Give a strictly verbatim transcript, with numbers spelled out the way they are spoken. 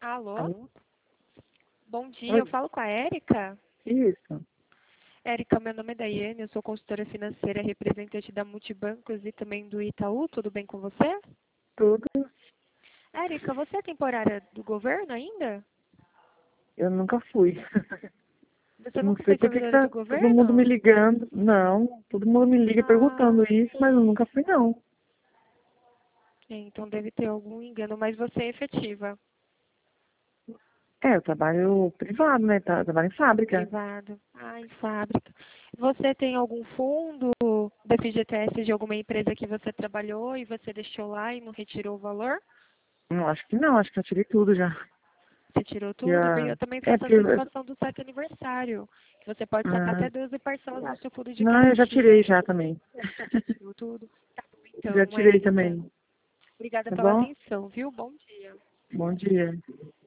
Alô? Alô? Bom dia, Oi. eu falo com a Érica. Isso. Érica, meu nome é Daiane, eu sou consultora financeira, representante da Multibancos e também do Itaú. Tudo bem com você? Tudo. Érica, você é temporária do governo ainda? Eu nunca fui. Você Não nunca sei foi por que que servidora do tá todo mundo me governo? ligando. Não, todo mundo me liga Ah, perguntando isso, mas eu nunca fui, não. então deve ter algum engano, mas você é efetiva, É, eu trabalho privado, né? Tá- Trabalho em fábrica. privado. Ah, em fábrica. Você tem algum fundo da F G T S de alguma empresa que você trabalhou e você deixou lá e não retirou o valor? Não, acho que não, acho que eu tirei tudo já. Você tirou tudo? Porque Já... eu também É, faço porque... eu- antecipação do sete aniversário. Que você pode sacar Ah, até doze parcelas no seu fundo de não, eu já tirei garantia. já também. Já tirou tudo? Tá bom, Já então, tirei Érica. também. Obrigada Tá pela bom? atenção, viu? Bom dia. Bom dia.